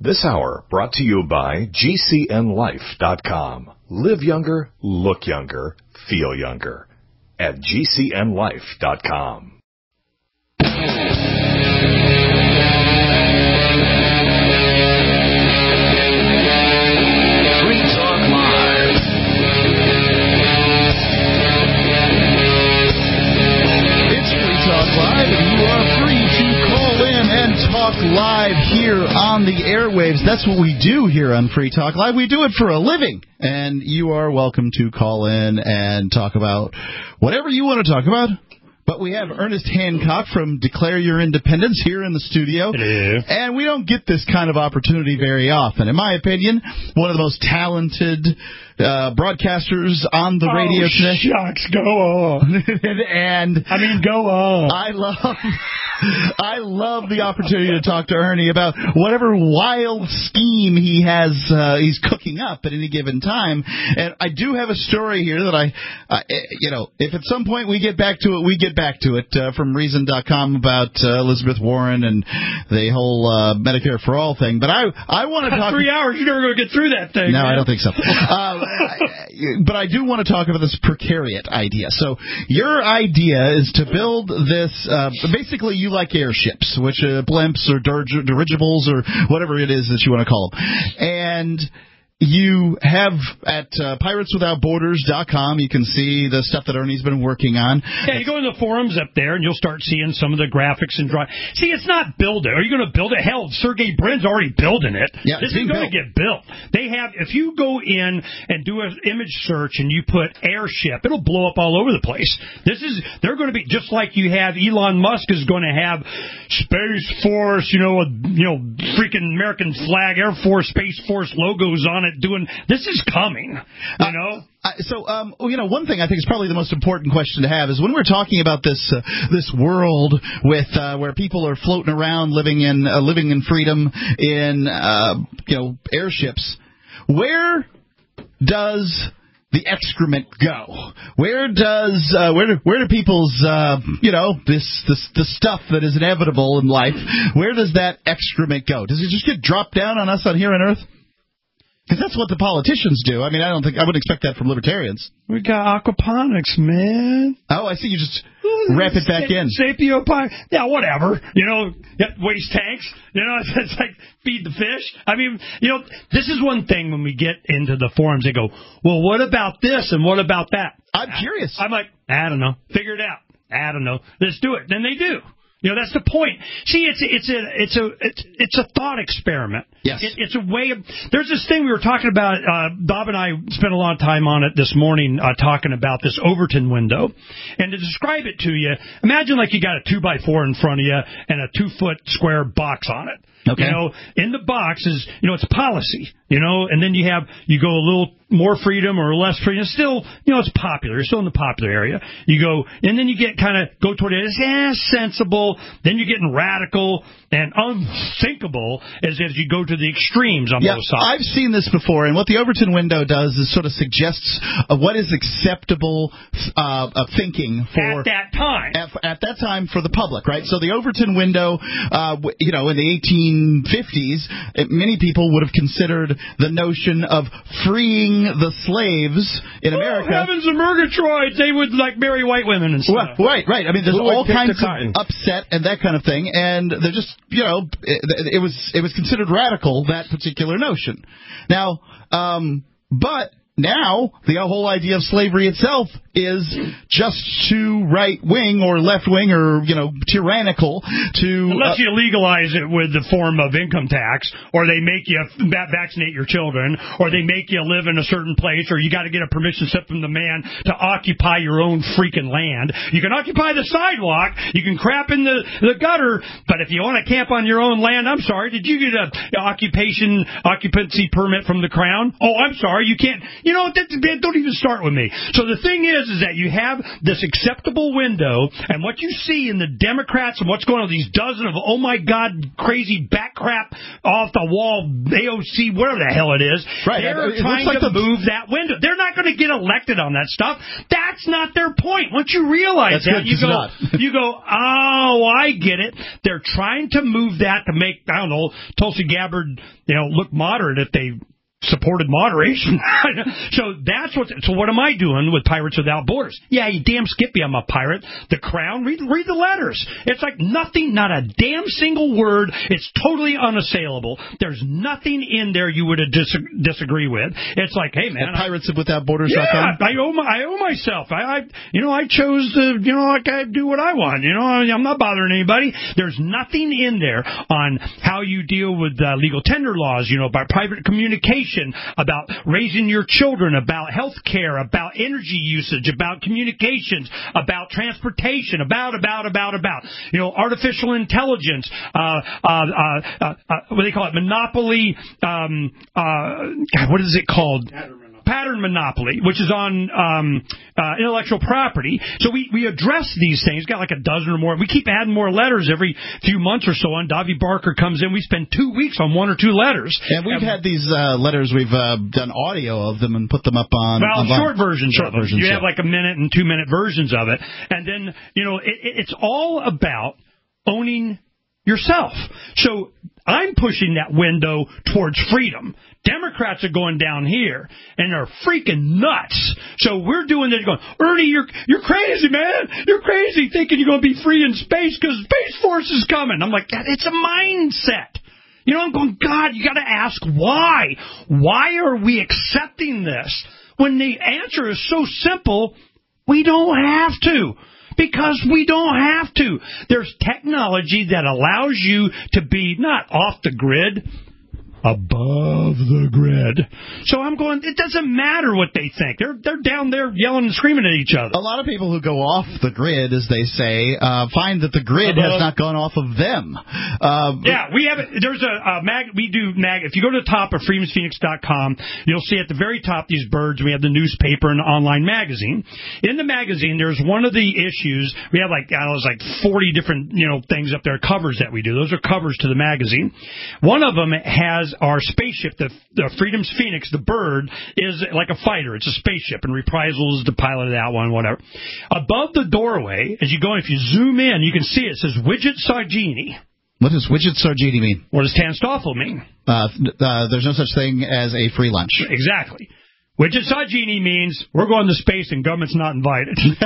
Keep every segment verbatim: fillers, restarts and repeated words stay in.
This hour brought to you by G C N life dot com. Live younger, look younger, feel younger. At G C N life dot com. Live here on the airwaves. That's what we do here on Free Talk Live. We do it for a living. And you are welcome to call in and talk about whatever you want to talk about. But we have Ernest Hancock from Declare Your Independence here in the studio. Hello. And we don't get this kind of opportunity very often. In my opinion, one of the most talented uh, broadcasters on the oh, radio today. Shucks, go on. and I mean, go on. I love I love the opportunity to talk to Ernie about whatever wild scheme he has uh, he's cooking up at any given time. And I do have a story here that I, uh, you know, if at some point we get back to it, we get back to it uh, from Reason dot com about uh, Elizabeth Warren and the whole uh, Medicare for All thing. But I I want to talk. Three hours, you're never going to get through that thing. No, man. I don't think so. Uh, but I do want to talk about this precariat idea. So your idea is to build this. Uh, basically, you like airships, which uh, blimps or dir- dirigibles or whatever it is that you want to call them, and you have at uh, pirates without borders dot com, you can see the stuff that Ernie's been working on. Yeah, you go in the forums up there, and you'll start seeing some of the graphics and drawings. See, it's not build it. Are you going to build it? Hell, Sergey Brin's already building it. Yeah, this is going to get built. They have. If you go in and do an image search and you put airship, it'll blow up all over the place. This is. They're going to be just like you have. Elon Musk is going to have Space Force, you know, a, you know, freaking American flag, Air Force, Space Force logos on it. Doing this is coming, you know. Uh, so, um, you know, one thing I think is probably the most important question to have is when we're talking about this uh, this world with uh, where people are floating around, living in uh, living in freedom in uh, you know airships. Where does the excrement go? Where does uh, where do where do people's uh, you know this this the stuff that is inevitable in life? Where does that excrement go? Does it just get dropped down on us on here on Earth? Because that's what the politicians do. I mean, I don't think I wouldn't expect that from libertarians. We got aquaponics, man. Oh, I see. You just wrap it back in. Sapioponics. Yeah, whatever. You know, waste tanks. You know, it's, it's like feed the fish. I mean, you know, this is one thing when we get into the forums. They go, well, what about this and what about that? I'm curious. I'm like, I don't know. Figure it out. I don't know. Let's do it. Then they do. You know, that's the point. See, it's it's a it's a it's, it's a thought experiment. Yes. It, it's a way of. There's this thing we were talking about. Uh, Bob and I spent a lot of time on it this morning, uh, talking about this Overton window. And to describe it to you, imagine like you got a two by four in front of you and a two foot square box on it. Okay. You know, in the box is, you know, it's policy, you know, and then you have, you go a little more freedom or less freedom. It's still, you know, it's popular. You're still in the popular area. You go, and then you get kind of go toward it. It's yeah, sensible. Then you're getting radical and unthinkable as, as you go to the extremes on yeah, both sides. I've seen this before, and what the Overton window does is sort of suggests uh, what is acceptable uh, uh, thinking for at that time. At, at that time for the public, right? So the Overton window, uh, you know, in the eighteen fifties, it, many people would have considered the notion of freeing the slaves in oh, America. Heavens and Murgatroyd, they would like marry white women and stuff. Well, right, right. I mean, there's Who all would pick kinds the of cotton? upset and that kind of thing, and they're just, you know, it, it was it was considered radical, that particular notion. Now, um, but now the whole idea of slavery itself is just too right-wing or left-wing or, you know, tyrannical to... Unless uh, you legalize it with the form of income tax, or they make you va- vaccinate your children, or they make you live in a certain place, or you got to get a permission slip from the man to occupy your own freaking land. You can occupy the sidewalk, you can crap in the, the gutter, but if you want to camp on your own land, I'm sorry, did you get a occupation occupancy permit from the Crown? Oh, I'm sorry, you can't You know, that, that don't even start with me. So the thing is, is that you have this acceptable window, and what you see in the Democrats and what's going on, these dozen of, oh my God, crazy back crap off the wall, A O C, whatever the hell it is, right. they're it, it trying like to the... move that window. They're not going to get elected on that stuff. That's not their point. Once you realize That's that, good, you go, not. you go, oh, I get it. They're trying to move that to make, I don't know, Tulsi Gabbard, you know, look moderate if they supported moderation. So that's what. So what am I doing with Pirates Without Borders? Yeah, you damn Skippy, I'm a pirate. The Crown, read read the letters. It's like nothing, not a damn single word. It's totally unassailable. There's nothing in there you would dis- disagree with. It's like, hey man, At Pirates Without Borders. Yeah, I owe my, I owe myself. I, I you know I chose to you know like I do what I want. You know I'm not bothering anybody. There's nothing in there on how you deal with uh, legal tender laws. You know about private communication. About raising your children, about health care, about energy usage, about communications, about transportation, about, about, about, about, you know, artificial intelligence, uh, uh, uh, uh, uh what do they call it? Monopoly, um, uh, what is it called? Pattern monopoly, which is on um, uh, intellectual property. So we, we address these things. Got like a dozen or more. We keep adding more letters every few months or so on. Davi Barker comes in. We spend two weeks on one or two letters. And we've and, had these uh, letters. We've uh, done audio of them and put them up on. Well, online. short versions short of them. Versions, you yeah. have like a minute and two minute versions of it. And then, you know, it, it's all about owning yourself. So I'm pushing that window towards freedom. Democrats are going down here, and they're freaking nuts. So we're doing this going, Ernie, you're you're crazy, man. You're crazy thinking you're going to be free in space because Space Force is coming. I'm like, that it's a mindset. You know, I'm going, God, you got to ask why. Why are we accepting this? When the answer is so simple, we don't have to. Because we don't have to. There's technology that allows you to be not off the grid, above the grid. So I'm going, it doesn't matter what they think. They're they're down there yelling and screaming at each other. A lot of people who go off the grid, as they say, uh, find that the grid uh, has not gone off of them. Uh, yeah, we have it. There's a, a mag. We do mag. If you go to the top of freedoms phoenix dot com, you'll see at the very top these birds. We have the newspaper and the online magazine. In the magazine, there's one of the issues. We have like I don't know, it's like forty different you know things up there, covers that we do. Those are covers to the magazine. One of them has our spaceship, the, the Freedom's Phoenix, the bird, is like a fighter. It's a spaceship, and Reprisal is the pilot of that one, whatever. Above the doorway, as you go in, if you zoom in, you can see it, it says Widget Sargini. What does Widget Sargini mean? What does Tanstoffel mean? Uh, uh, there's no such thing as a free lunch. Exactly. Widget Sargini means we're going to space and government's not invited. I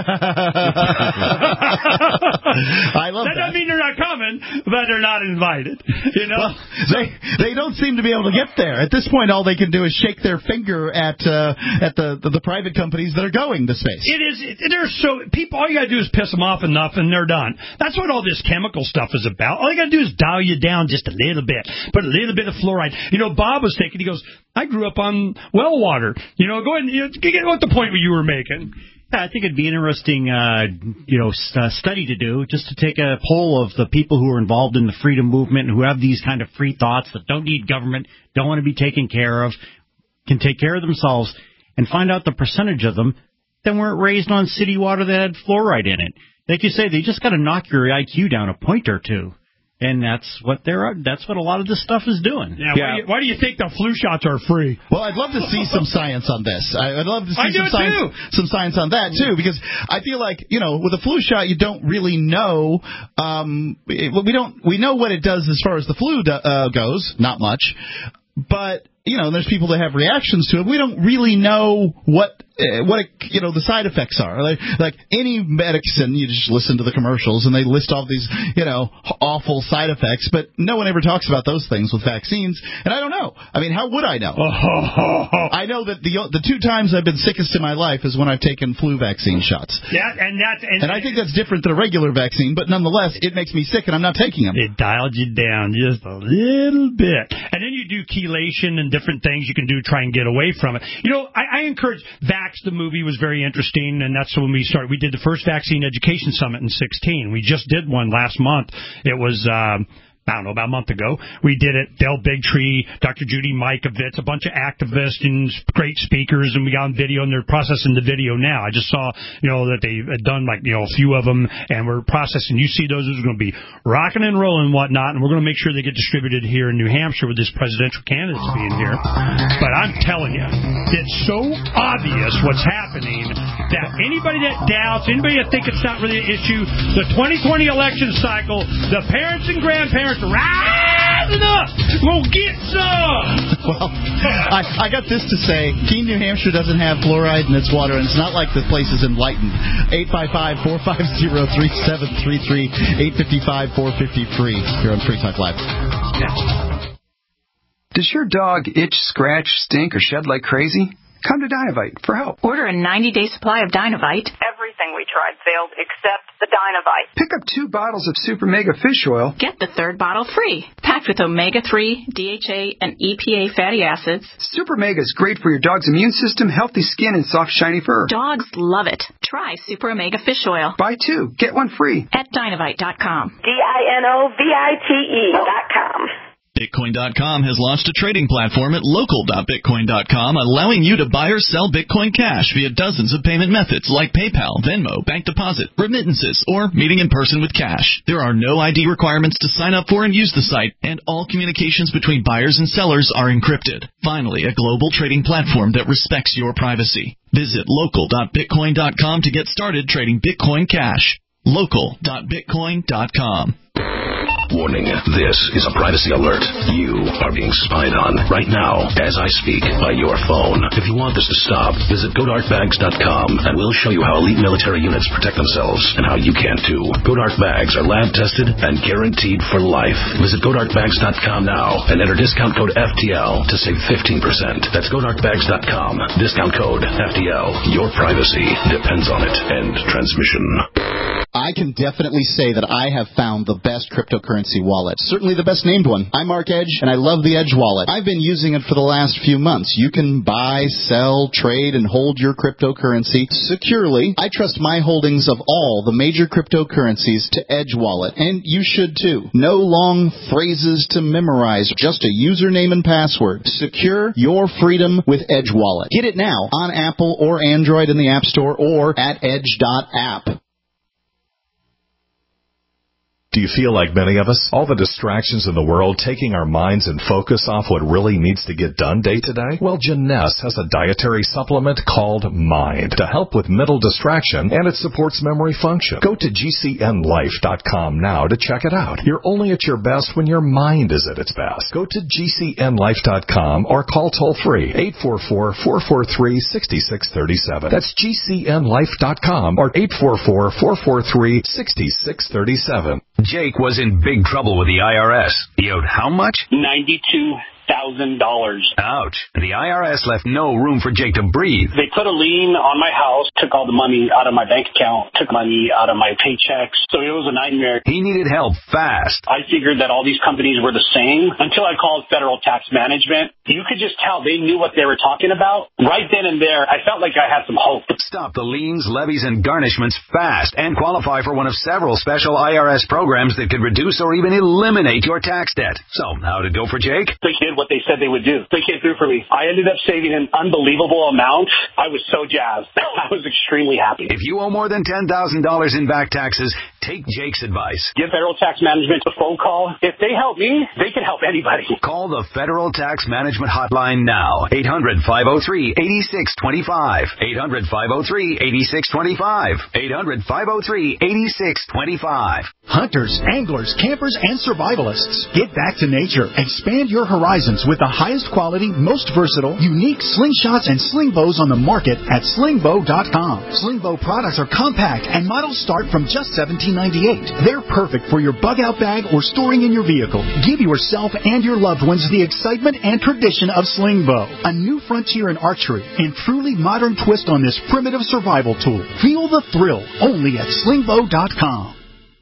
love that. That that. doesn't mean they're not coming, but they're not invited. You know, well, they they don't seem to be able to get there. At this point, all they can do is shake their finger at uh, at the, the the private companies that are going to space. It is. It, they're so people. All you got to do is piss them off enough, and they're done. That's what all this chemical stuff is about. All you got to do is dial you down just a little bit, put a little bit of fluoride. You know, Bob was thinking. He goes, I grew up on well water. You know, go ahead and you know, get what the point you were making. Yeah, I think it'd be an interesting, uh, you know, uh, study to do, just to take a poll of the people who are involved in the freedom movement and who have these kind of free thoughts that don't need government, don't want to be taken care of, can take care of themselves, and find out the percentage of them that weren't raised on city water that had fluoride in it. Like you say, they just got to knock your I Q down a point or two. And that's what they're. That's what a lot of this stuff is doing. Yeah. yeah. Why, do you, why do you think the flu shots are free? Well, I'd love to see some science on this. I'd love to see I some do science, too. some science on that too, because I feel like you know, with a flu shot, you don't really know. Um, it, we don't. We know what it does as far as the flu do, uh, goes. Not much, but you know, there's people that have reactions to it. We don't really know what. Uh, what it, you know the side effects are. Like, like any medicine, you just listen to the commercials and they list all these you know awful side effects, but no one ever talks about those things with vaccines. And I don't know. I mean, how would I know? I know that the the two times I've been sickest in my life is when I've taken flu vaccine shots. Yeah, and that and, and I think that's different than a regular vaccine, but nonetheless, it makes me sick, and I'm not taking them. It dialed you down just a little bit, and then you do chelation and different things you can do to try and get away from it. You know, I, I encourage vaccines. The movie was very interesting, and that's when we started. We did the first Vaccine Education Summit in sixteen. We just did one last month. It was um, I don't know, about a month ago. We did it. Del Bigtree, Doctor Judy Mikovits, a bunch of activists and great speakers, and we got on video, and they're processing the video now. I just saw, you know, that they had done, like, you know, a few of them, and we're processing. You see those, those are going to be rocking and rolling and whatnot, and we're going to make sure they get distributed here in New Hampshire with this presidential candidate being here. But I'm telling you, it's so obvious what's happening that anybody that doubts, anybody that thinks it's not really an issue, the twenty twenty election cycle, the parents and grandparents rising up. We'll get some. Well, I, I got this to say. Keene, New Hampshire doesn't have fluoride in its water, and it's not like the place is enlightened. eight five five, four five zero, three seven three three, eight five five, four five zero, free here on Free Talk Live. Yeah. Does your dog itch, scratch, stink, or shed like crazy? Come to Dynovite for help. Order a ninety-day supply of Dynovite. Everything we tried failed except the Dynovite. Pick up two bottles of Super Mega Fish Oil. Get the third bottle free. Packed with omega three, D H A, and E P A fatty acids. Super Mega is great for your dog's immune system, healthy skin, and soft, shiny fur. Dogs love it. Try Super Omega Fish Oil. Buy two, get one free. At Dynovite dot com. D I N O V I T E dot com. Bitcoin dot com has launched a trading platform at local dot bitcoin dot com, allowing you to buy or sell Bitcoin Cash via dozens of payment methods like PayPal, Venmo, bank deposit, remittances, or meeting in person with cash. There are no I D requirements to sign up for and use the site, and all communications between buyers and sellers are encrypted. Finally, a global trading platform that respects your privacy. Visit local dot bitcoin dot com to get started trading Bitcoin Cash. local dot bitcoin dot com. Warning, this is a privacy alert. You are being spied on right now as I speak by your phone. If you want this to stop, visit go dark bags dot com and we'll show you how elite military units protect themselves and how you can too. Godark bags are lab tested and guaranteed for life. Visit go dark bags dot com now and enter discount code F T L to save fifteen percent. That's go dark bags dot com. Discount code F T L. Your privacy depends on it. End transmission. I can definitely say that I have found the best cryptocurrency wallet. Certainly the best named one. I'm Mark Edge, and I love the Edge wallet. I've been using it for the last few months. You can buy, sell, trade, and hold your cryptocurrency securely. I trust my holdings of all the major cryptocurrencies to Edge wallet, and you should too. No long phrases to memorize, just a username and password. Secure your freedom with Edge wallet. Get it now on Apple or Android in the App Store or at edge dot app. Do you feel like many of us? All the distractions in the world taking our minds and focus off what really needs to get done day to day? Well, Jeunesse has a dietary supplement called Mind to help with mental distraction, and it supports memory function. Go to G C N life dot com now to check it out. You're only at your best when your mind is at its best. Go to G C N life dot com or call toll-free eight four four, four four three, six six three seven. That's G C N life dot com or eight four four, four four three, six six three seven. Jake was in big trouble with the I R S. He owed how much? ninety-two thousand dollars. Ouch. The I R S left no room for Jake to breathe. They put a lien on my house, took all the money out of my bank account, took money out of my paychecks. So it was a nightmare. He needed help fast. I figured that all these companies were the same until I called Federal Tax Management. You could just tell they knew what they were talking about. Right then and there, I felt like I had some hope. Stop the liens, levies, and garnishments fast and qualify for one of several special I R S programs that could reduce or even eliminate your tax debt. So, how'd it go for Jake? They did what they said they would do. They came through for me. I ended up saving an unbelievable amount. I was so jazzed. I was extremely happy. If you owe more than ten thousand dollars in back taxes, take Jake's advice. Give Federal Tax Management a phone call. If they help me, they can help anybody. Call the Federal Tax Management Hotline now. eight hundred, five oh three, eight six two five. eight hundred, five oh three, eight six two five. eight hundred, five oh three, eight six two five. Hunters, anglers, campers, and survivalists. Get back to nature. Expand your horizons with the highest quality, most versatile, unique slingshots and sling bows on the market at sling bow dot com. Sling bow products are compact and models start from just seventeen ninety-eight. They're perfect for your bug-out bag or storing in your vehicle. Give yourself and your loved ones the excitement and tradition of sling bow. A new frontier in archery and truly modern twist on this primitive survival tool. Feel the thrill only at sling bow dot com.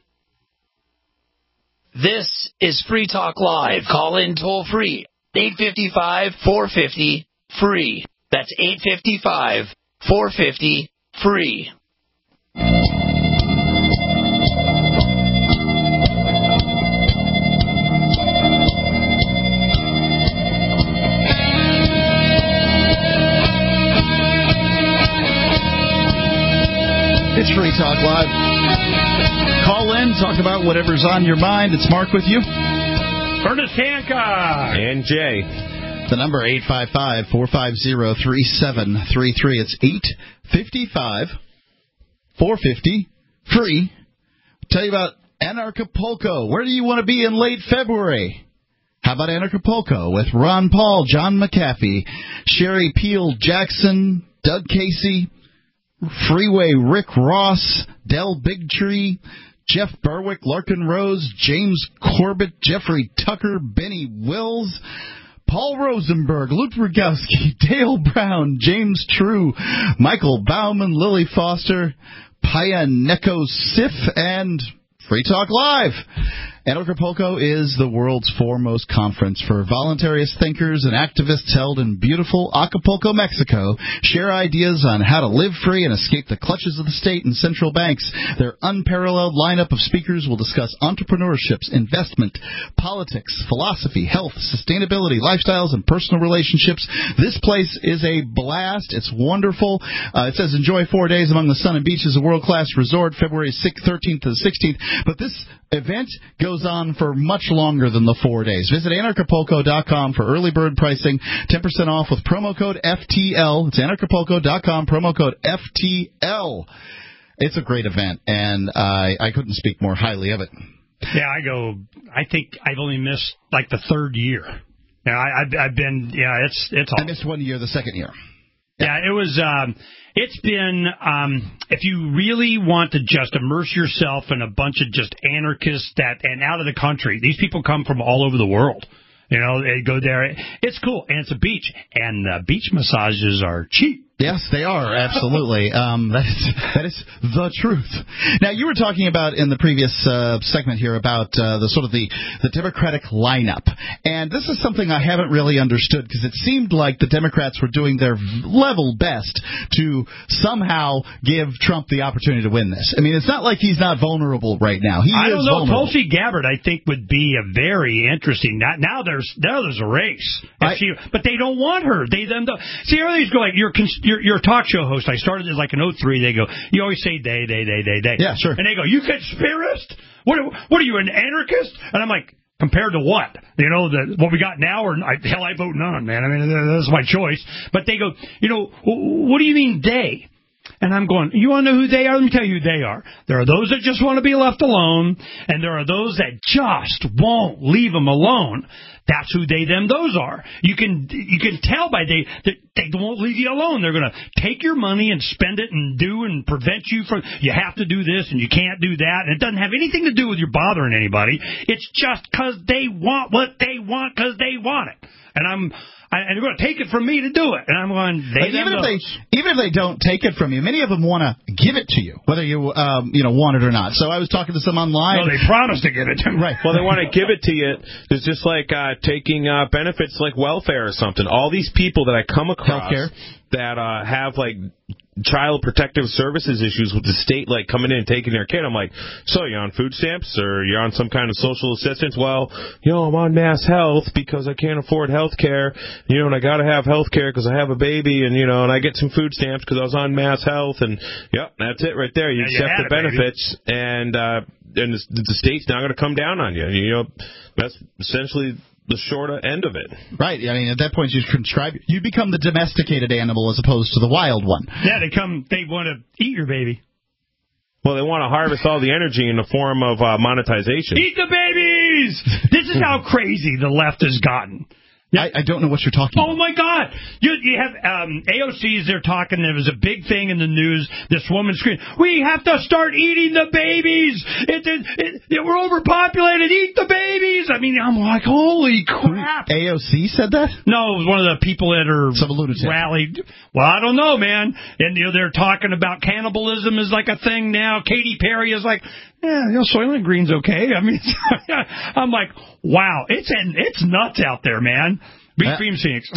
This is Free Talk Live. Call in toll free. eight five five, four five zero, free. That's eight five five, four five zero, free. Talk Live. Call in, talk about whatever's on your mind. It's Mark with you. Ernest Hancock. And Jay. The number eight five five, four five zero, three seven three three. It's eight five five, four five zero, free. Tell you about Anarchapulco. Where do you want to be in late February? How about Anarchapulco with Ron Paul, John McAfee, Sherry Peel Jackson, Doug Casey, Freeway Rick Ross, Del Bigtree, Jeff Berwick, Larkin Rose, James Corbett, Jeffrey Tucker, Benny Wills, Paul Rosenberg, Luke Rogowski, Dale Brown, James True, Michael Bauman, Lily Foster, Paya Neko Sif, and Free Talk Live. Anarchapulco is the world's foremost conference for voluntarist thinkers and activists held in beautiful Acapulco, Mexico. Share ideas on how to live free and escape the clutches of the state and central banks. Their unparalleled lineup of speakers will discuss entrepreneurship, investment, politics, philosophy, health, sustainability, lifestyles, and personal relationships. This place is a blast. It's wonderful. Uh, it says enjoy four days among the sun and beaches, a world-class resort, February sixth, thirteenth to the sixteenth. But this event goes on for much longer than the four days. Visit Anarchapulco dot com for early bird pricing, ten percent off with promo code F T L. It's Anarchapulco dot com, promo code F T L. It's a great event, and I, I couldn't speak more highly of it. Yeah, I go, I think I've only missed like the third year. Yeah, I, I've, I've been, yeah, it's, it's awesome. I missed one year, the second year. Yeah, it was, um, it's been, um, if you really want to just immerse yourself in a bunch of just anarchists that, and out of the country, these people come from all over the world. You know, they go there. It's cool, and it's a beach, and uh, beach massages are cheap. Yes, they are, absolutely. Um, that is that is the truth. Now, you were talking about in the previous uh, segment here about uh, the sort of the, the Democratic lineup. And this is something I haven't really understood, because it seemed like the Democrats were doing their level best to somehow give Trump the opportunity to win this. I mean, it's not like he's not vulnerable right now. He I is don't know. vulnerable. Tulsi Gabbard, I think, would be a very interesting. Now, now there's now there's a race. I, she, but they don't want her. They them. See, everybody's going, you're You're, you're a talk show host. I started as like an oh three. They go, you always say they, they, they, they, they. Yeah, sure. And they go, you conspiracist? What, what are you, an anarchist? And I'm like, compared to what? You know, the, what we got now, or I, hell, I vote none, man. I mean, that's my choice. But they go, you know, what do you mean they? And I'm going, you want to know who they are? Let me tell you who they are. There are those that just want to be left alone, and there are those that just won't leave them alone. That's who they, them, those are. You can you can tell by they that they won't leave you alone. They're going to take your money and spend it and do and prevent you from, you have to do this and you can't do that. And it doesn't have anything to do with you bothering anybody. It's just because they want what they want because they want it. And I'm... I, and they're going to take it from me to do it. And I'm going, they even if they even if they don't take it from you, many of them want to give it to you, whether you um, you know want it or not. So I was talking to some online. No, they promise to give it to me. Right. Well, they want to give it to you. It's just like uh, taking uh, benefits like welfare or something. All these people that I come across Healthcare. that uh, have like child protective services issues with the state, like coming in and taking their kid. I'm like, so you're on food stamps or you're on some kind of social assistance? Well, you know, I'm on Mass Health because I can't afford health care, you know, and I got to have health care because I have a baby, and, you know, and I get some food stamps because I was on Mass Health, and, yep, that's it right there. You yeah, accept you the benefits, it, and, uh, and the, the state's not going to come down on you. You know, that's essentially the short end of it. Right. I mean, at that point, you conscribe. You become the domesticated animal as opposed to the wild one. Yeah, they come. They want to eat your baby. Well, they want to harvest all the energy in the form of uh, monetization. Eat the babies! This is how crazy the left has gotten. I, I don't know what you're talking oh, about. Oh, my God. You, you have um, A O Cs, they're talking. There was a big thing in the news. This woman screamed, we have to start eating the babies. It, it, it, it, we're overpopulated. Eat the babies. I mean, I'm like, holy crap. A O C said that? No, it was one of the people that are Some lunatic. rallied. Well, I don't know, man. And you know, they're talking about cannibalism is like a thing now. Katy Perry is like, yeah, you know, Soylent Green's okay. I mean, I'm like, wow, it's it's nuts out there, man. Read uh, Freedom's Phoenix.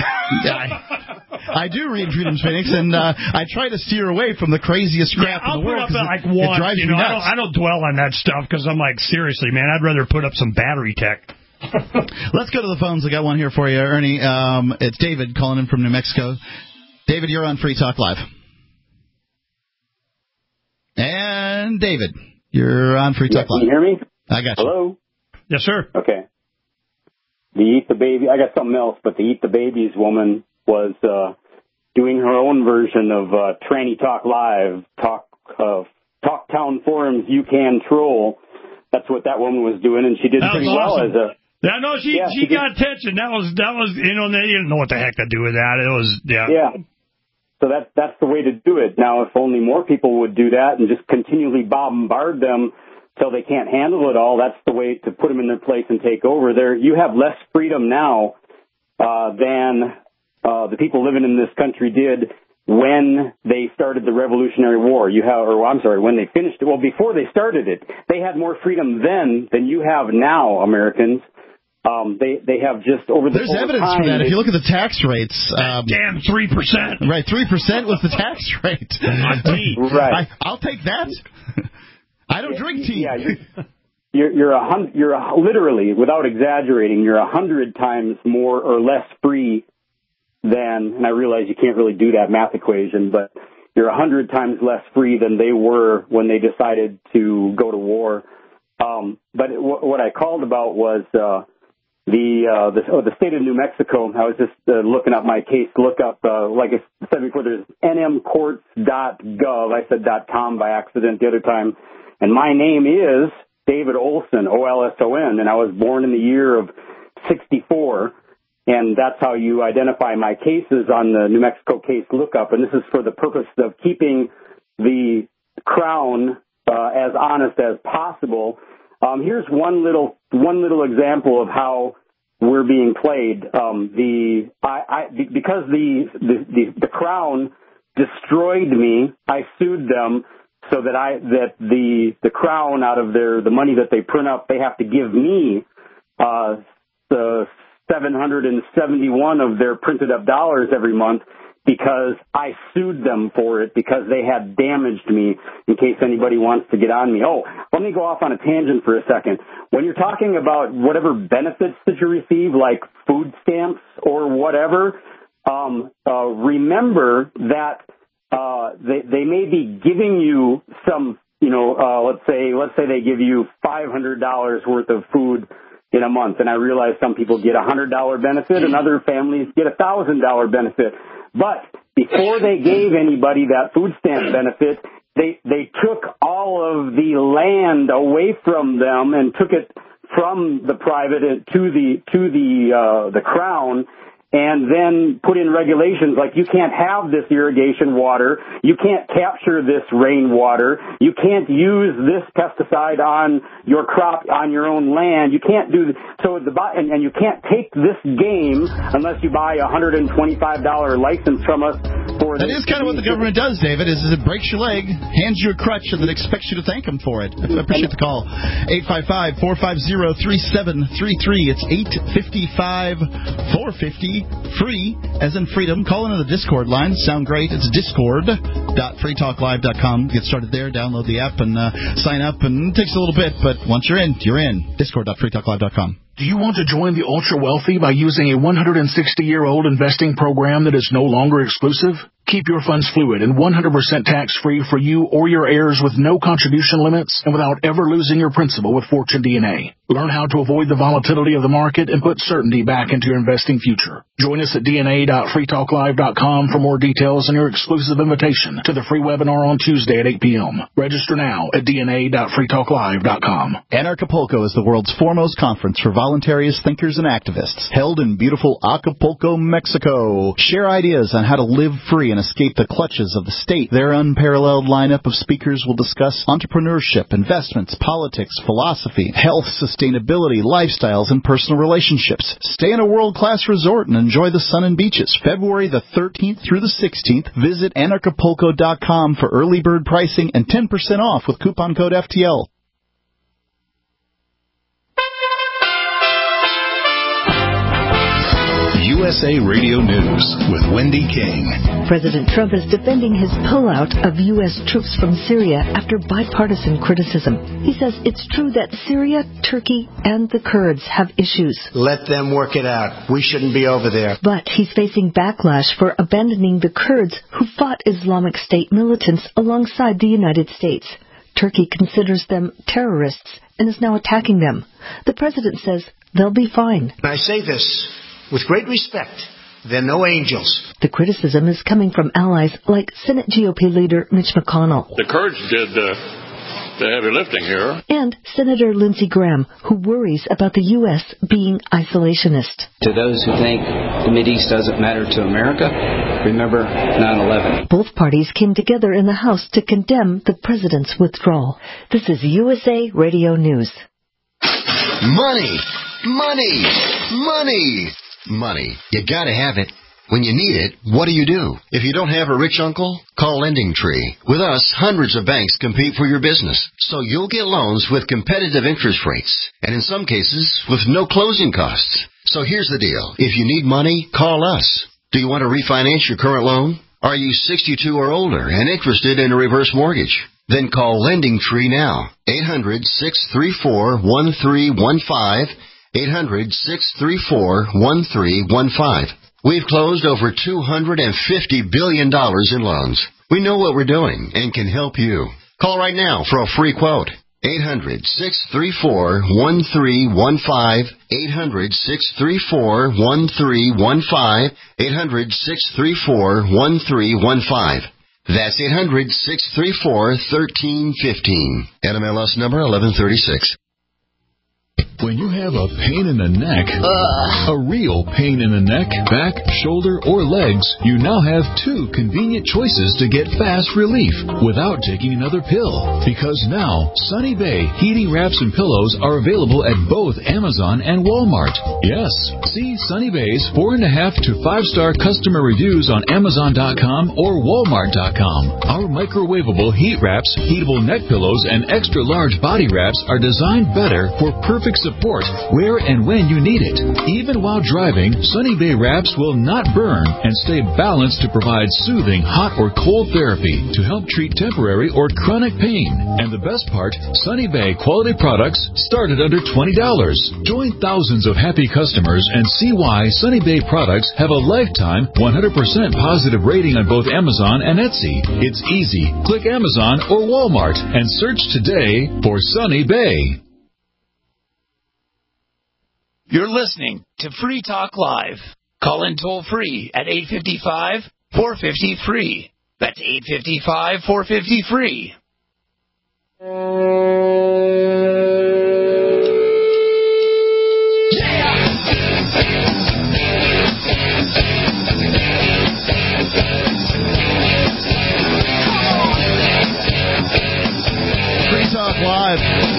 I, I do read Freedom's Phoenix, and uh, I try to steer away from the craziest crap yeah, in the world. I'll put up like one. It drives you know, me I nuts. don't, I don't dwell on that stuff because I'm like, seriously, man, I'd rather put up some battery tech. Let's go to the phones. I got one here for you, Ernie. Um, it's David calling in from New Mexico. David, you're on Free Talk Live. And And David, you're on Free Talk yeah, Live. Can you hear me? I got you. Hello? Yes, sir. Okay. The Eat the Baby, I got something else, but the Eat the Babies woman was uh, doing her own version of uh, Tranny Talk Live, Talk uh, Talktown Forums You Can Troll. That's what that woman was doing, and she did That pretty was well awesome. as a... Yeah, no, she yeah, she, she got did. attention. That was, that was you know, they didn't know what the heck to do with that. It was, yeah. Yeah. So that, that's the way to do it. Now, if only more people would do that and just continually bombard them till they can't handle it all, that's the way to put them in their place and take over. There, you have less freedom now uh, than uh, the people living in this country did when they started the Revolutionary War. You have, or I'm sorry, when they finished it. Well, before they started it, they had more freedom then than you have now, Americans. Um, they they have just over the There's over evidence time, for that. they, If you look at the tax rates, um, damn three percent. Right, three percent was the tax rate on tea. Right, I, I'll take that. I don't yeah, drink tea. Yeah, you're you're, you're a hundred. You're a, literally, without exaggerating, you're a hundred times more or less free than. And I realize you can't really do that math equation, but you're a hundred times less free than they were when they decided to go to war. Um, but it, w- what I called about was. Uh, The, uh, the, oh, the state of New Mexico, I was just uh, looking up my case lookup, uh, like I said before, there's N M courts dot gov. I said .com by accident the other time. And my name is David Olson, O L S O N, and I was born in the year of sixty-four. And that's how you identify my cases on the New Mexico case lookup. And this is for the purpose of keeping the Crown uh, as honest as possible. Um, here's one little one little example of how we're being played. Um, the I, I because the, the the the Crown destroyed me, I sued them so that I that the the Crown, out of their the money that they print up, they have to give me uh, the seven hundred seventy-one of their printed up dollars every month. Because I sued them for it because they had damaged me, in case anybody wants to get on me. Oh, let me go off on a tangent for a second. When you're talking about whatever benefits that you receive, like food stamps or whatever, um, uh, remember that uh, they, they may be giving you some, you know, uh, let's say let's say they give you five hundred dollars worth of food in a month. And I realize some people get a one hundred dollars benefit and other families get a one thousand dollars benefit. But before they gave anybody that food stamp benefit, they they took all of the land away from them and took it from the private to the to the uh, the Crown, and then put in regulations like you can't have this irrigation water, you can't capture this rainwater, you can't use this pesticide on your crop on your own land, you can't do so the and, and you can't take this game unless you buy a one hundred twenty-five dollars license from us. For that is kind of what the government does, David. Is it breaks your leg, hands you a crutch, and then expects you to thank them for it. I appreciate the call. eight five five, four five zero, three seven three three. It's eight five five, four five zero, free, as in freedom. Call into the Discord line. Sound great. It's discord dot free talk live dot com. Get started there. Download the app and uh, sign up. And it takes a little bit, but once you're in, you're in. discord dot free talk live dot com. Do you want to join the ultra-wealthy by using a one hundred sixty-year-old investing program that is no longer exclusive? Keep your funds fluid and one hundred percent tax-free for you or your heirs with no contribution limits and without ever losing your principal with Fortune D N A. Learn how to avoid the volatility of the market and put certainty back into your investing future. Join us at D N A dot free talk live dot com for more details and your exclusive invitation to the free webinar on Tuesday at eight p.m. Register now at D N A dot free talk live dot com. Anarchapulco is the world's foremost conference for voluntarists, thinkers, and activists, held in beautiful Acapulco, Mexico. Share ideas on how to live free and escape the clutches of the state. Their unparalleled lineup of speakers will discuss entrepreneurship, investments, politics, philosophy, health, sustainability, lifestyles, and personal relationships. Stay in a world-class resort and enjoy the sun and beaches. February the thirteenth through the sixteenth. Visit anarchapulco dot com for early bird pricing and ten percent off with coupon code F T L. U S A Radio News with Wendy King. President Trump is defending his pullout of U S troops from Syria after bipartisan criticism. He says it's true that Syria, Turkey, and the Kurds have issues. Let them work it out. We shouldn't be over there. But he's facing backlash for abandoning the Kurds who fought Islamic State militants alongside the United States. Turkey considers them terrorists and is now attacking them. The president says they'll be fine. I say this with great respect. They're no angels. The criticism is coming from allies like Senate G O P leader Mitch McConnell. The Kurds did uh, the heavy lifting here. And Senator Lindsey Graham, who worries about the U S being isolationist. To those who think the Mideast doesn't matter to America, remember nine eleven. Both parties came together in the House to condemn the president's withdrawal. This is U S A Radio News. Money! Money! Money! Money. You gotta have it. When you need it, what do you do? If you don't have a rich uncle, call Lending Tree. With us, hundreds of banks compete for your business, so you'll get loans with competitive interest rates, and in some cases, with no closing costs. So here's the deal. If you need money, call us. Do you want to refinance your current loan? Are you sixty-two or older and interested in a reverse mortgage? Then call Lending Tree now. eight hundred, six three four, one three one five. eight hundred, six three four, one three one five. We've closed over two hundred fifty billion dollars in loans. We know what we're doing and can help you. Call right now for a free quote. eight hundred, six three four, one three one five. eight hundred, six three four, one three one five. eight hundred, six three four, one three one five. That's eight hundred, six three four, one three one five. N M L S number eleven thirty-six. When you have a pain in the neck, uh, a real pain in the neck, back, shoulder, or legs, you now have two convenient choices to get fast relief without taking another pill. Because now, Sunny Bay heating wraps and pillows are available at both Amazon and Walmart. Yes, see Sunny Bay's four and a half to five star customer reviews on Amazon dot com or Walmart dot com. Our microwavable heat wraps, heatable neck pillows, and extra large body wraps are designed better for perfect support where and when you need it. Even while driving, Sunny Bay wraps will not burn and stay balanced to provide soothing hot or cold therapy to help treat temporary or chronic pain. And the best part, Sunny Bay quality products start at under twenty dollars. Join thousands of happy customers and see why Sunny Bay products have a lifetime one hundred percent positive rating on both Amazon and Etsy. It's easy. Click Amazon or Walmart and search today for Sunny Bay. You're listening to Free Talk Live. Call in toll free at eight five five, four five zero, free. That's eight five five, four five zero, free. Free Talk Live.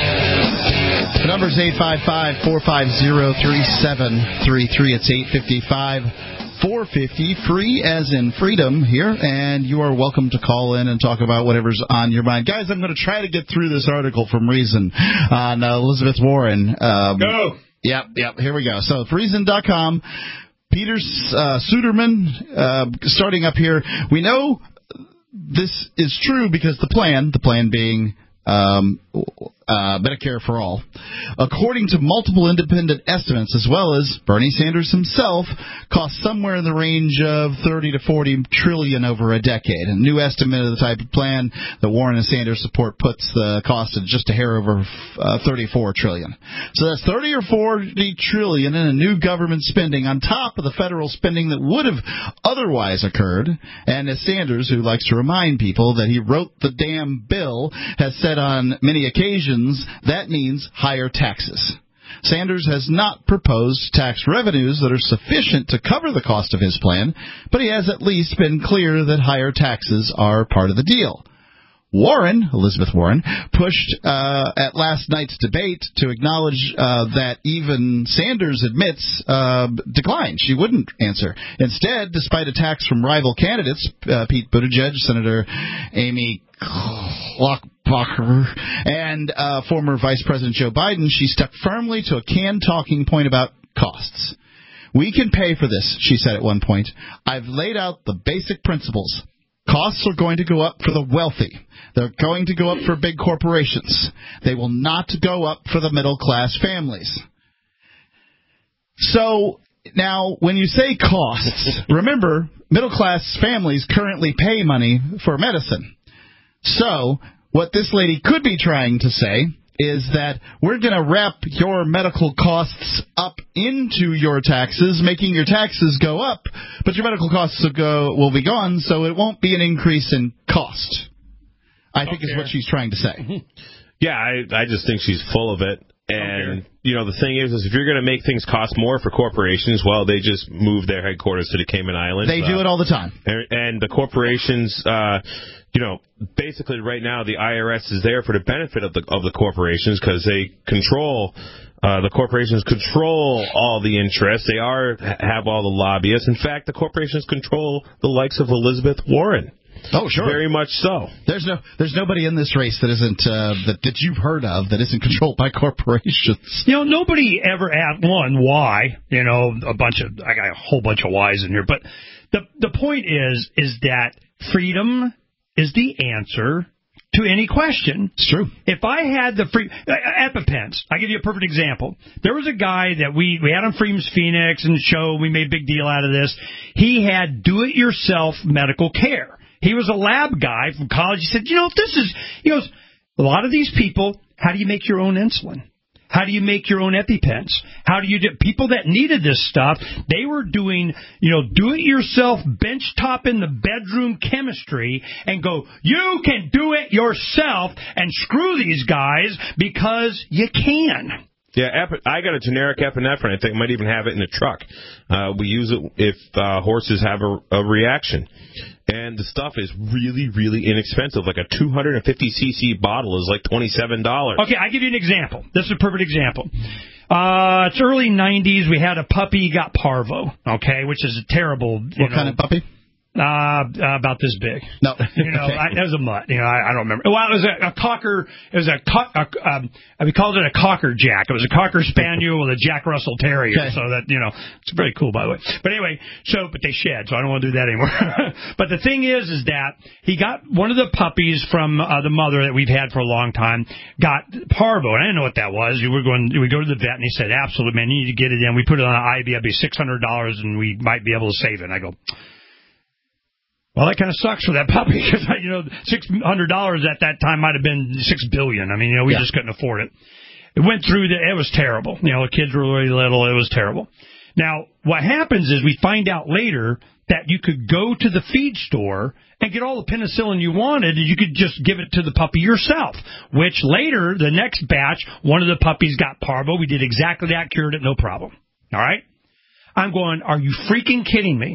The number's eight five five, four five zero, three seven three three. It's eight five five, four five zero, free as in freedom here, and you are welcome to call in and talk about whatever's on your mind. Guys, I'm going to try to get through this article from Reason on uh, Elizabeth Warren. Um, go! Yep, yep, here we go. So, Reason dot com, Peter uh, Suderman, uh, starting up here. We know this is true because the plan, the plan being um, uh, Medicare for All, according to multiple independent estimates, as well as Bernie Sanders himself, costs somewhere in the range of thirty to forty trillion over a decade. A new estimate of the type of plan that Warren and Sanders support puts the cost at just a hair over uh, thirty-four trillion. So that's thirty or forty trillion in a new government spending on top of the federal spending that would have otherwise occurred. And as Sanders, who likes to remind people that he wrote the damn bill, has said on many occasions, that means higher taxes. Sanders has not proposed tax revenues that are sufficient to cover the cost of his plan, but he has at least been clear that higher taxes are part of the deal. Warren, Elizabeth Warren, pushed uh, at last night's debate to acknowledge uh, that even Sanders admits uh, declined. She wouldn't answer. Instead, despite attacks from rival candidates, uh, Pete Buttigieg, Senator Amy Klobuchar, and uh, former Vice President Joe Biden, she stuck firmly to a canned talking point about costs. We can pay for this, she said at one point. I've laid out the basic principles. Costs are going to go up for the wealthy. They're going to go up for big corporations. They will not go up for the middle-class families. So, now, when you say costs, remember, middle-class families currently pay money for medicine. So, what this lady could be trying to say is that we're going to wrap your medical costs up into your taxes, making your taxes go up, but your medical costs will, go, will be gone, so it won't be an increase in cost. I think is what she's trying to say. Yeah, I, I just think she's full of it. And, okay. you know, the thing is, is if you're going to make things cost more for corporations, well, they just move their headquarters to the Cayman Islands. They do uh, it all the time. And, and the corporations, uh, you know, basically right now the I R S is there for the benefit of the of the corporations because they control, uh, the corporations control all the interests. They are have all the lobbyists. In fact, the corporations control the likes of Elizabeth Warren. Oh, sure. Very much so. There's no, there's nobody in this race that isn't uh, that that you've heard of that isn't controlled by corporations. You know, nobody ever asked one why. You know, a bunch of I got a whole bunch of whys in here, but the the point is is that freedom is the answer to any question. It's true. If I had the free uh, EpiPens, I'll give you a perfect example. There was a guy that we, we had on Freedom's Phoenix and the show. We made a big deal out of this. He had do-it-yourself medical care. He was a lab guy from college. He said, you know, this is, he goes, a lot of these people, how do you make your own insulin? How do you make your own EpiPens? How do you do, people that needed this stuff, they were doing, you know, do-it-yourself benchtop in the bedroom chemistry and go, you can do it yourself and screw these guys because you can. Yeah, I got a generic epinephrine. I think I might even have it in the truck. Uh, we use it if uh, horses have a, a reaction. And the stuff is really, really inexpensive. Like a two hundred fifty c c bottle is like twenty-seven dollars. Okay, I'll give you an example. This is a perfect example. Uh, it's early nineties. We had a puppy, got parvo, okay, which is a terrible... What you know, kind of puppy? Uh, uh, about this big. No, you know, okay. I, that was a mutt. You know, I, I don't remember. Well, it was a, a cocker. It was a, co- a um, we called it a cocker jack. It was a cocker spaniel with a Jack Russell Terrier. Okay. So that, you know, it's very cool, by the way. But anyway, so but they shed, so I don't want to do that anymore. But the thing is, is that he got one of the puppies from uh, the mother that we've had for a long time. Got parvo, and I didn't know what that was. We were going, we go to the vet, and he said, "Absolutely, man, you need to get it in." We put it on an I V. It'd be six hundred dollars, and we might be able to save it. And I go, well, that kind of sucks for that puppy because, you know, six hundred dollars at that time might have been six billion dollars. I mean, you know, we yeah. just couldn't afford it. It went through the, it was terrible. You know, the kids were really little. It was terrible. Now, what happens is we find out later that you could go to the feed store and get all the penicillin you wanted, and you could just give it to the puppy yourself, which later, the next batch, one of the puppies got parvo. We did exactly that, cured it, no problem. All right? I'm going, are you freaking kidding me?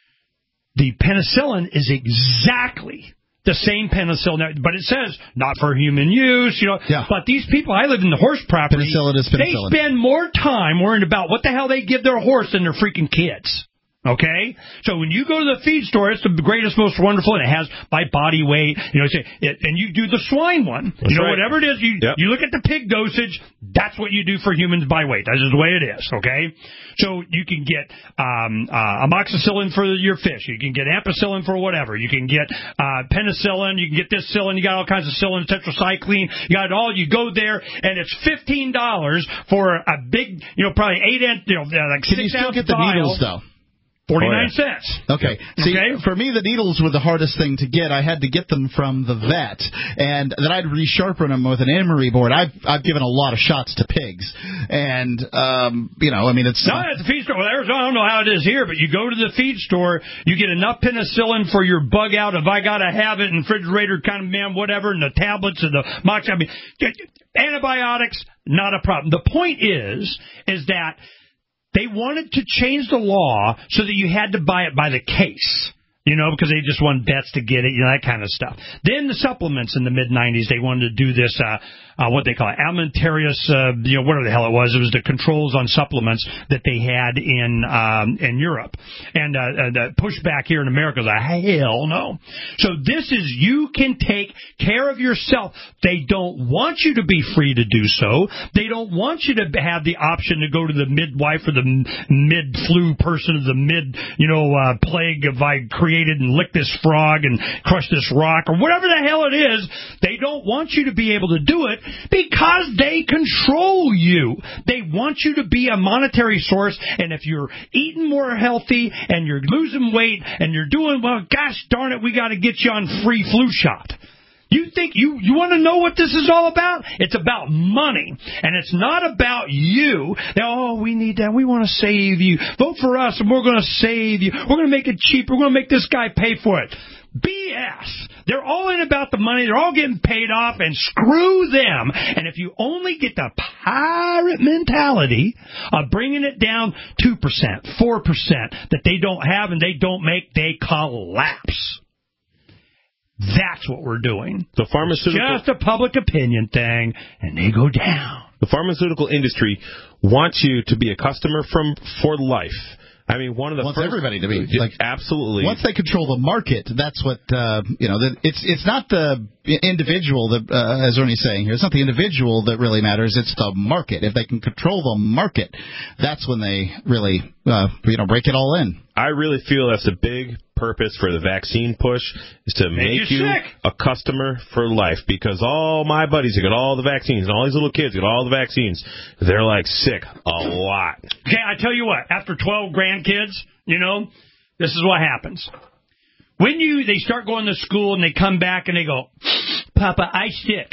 The penicillin is exactly the same penicillin, but it says not for human use, you know. Yeah. But these people, I live in the horse property. Penicillin is penicillin. They spend more time worrying about what the hell they give their horse than their freaking kids. Okay? So when you go to the feed store, it's the greatest, most wonderful, and it has by body weight, you know, say, it, and you do the swine one. That's you know, right. whatever it is, you yep. you look at the pig dosage, that's what you do for humans by weight. That's just the way it is, okay? So you can get um, uh, amoxicillin for your fish. You can get ampicillin for whatever. You can get uh, penicillin. You can get this cyllin. You got all kinds of cyllin, tetracycline. You got it all. You go there, and it's fifteen dollars for a big, you know, probably eight, you know, like can six you still ounce get the vial. Needles, though? forty-nine cents. Okay. See, okay. For me, the needles were the hardest thing to get. I had to get them from the vet, and then I'd resharpen them with an emery board. I've I've given a lot of shots to pigs, and um, you know, I mean, it's no, at the feed store. Well, Arizona, I don't know how it is here, but you go to the feed store, you get enough penicillin for your bug out. If I gotta have it in refrigerator, kind of man, whatever, and the tablets and the mox. I mean, antibiotics, not a problem. The point is, is that they wanted to change the law so that you had to buy it by the case, you know, because they just wanted vets to get it, you know, that kind of stuff. Then the supplements in the mid nineties, they wanted to do this, uh, uh, what they call it, alimentarius, uh, you know, whatever the hell it was. It was the controls on supplements that they had in um, in Europe. And uh, uh, the pushback here in America is like, hell no. So this is, you can take care of yourself. They don't want you to be free to do so. They don't want you to have the option to go to the midwife or the mid-flu person or the mid, you know, uh, plague if I created and lick this frog and crush this rock or whatever the hell it is. They don't want you to be able to do it because they control you. They want you to be a monetary source, and if you're eating more healthy and you're losing weight and you're doing, well, gosh darn it, we got to get you on free flu shot. You think you, you want to know what this is all about? It's about money. And it's not about you. They're, oh, we need that. We want to save you. Vote for us and we're going to save you. We're going to make it cheap. We're going to make this guy pay for it. B S. They're all in about the money. They're all getting paid off, and screw them. And if you only get the pirate mentality of bringing it down two percent, four percent that they don't have and they don't make, they collapse. That's what we're doing. The pharmaceutical, it's just a public opinion thing, and they go down. The pharmaceutical industry wants you to be a customer from for life. I mean, one of the wants first, everybody to be like absolutely. Once they control the market, that's what uh, you know. The, it's it's not the individual that, uh, as Ernie's saying here, it's not the individual that really matters. It's the market. If they can control the market, that's when they really uh, you know break it all in. I really feel that's the big purpose for the vaccine push is to make, make you sick. a customer for life, because all my buddies that got all the vaccines and all these little kids got all the vaccines, they're like sick a lot. Okay, I tell you what, after twelve grandkids, you know, this is what happens. When you they start going to school and they come back and they go, Papa, I sick.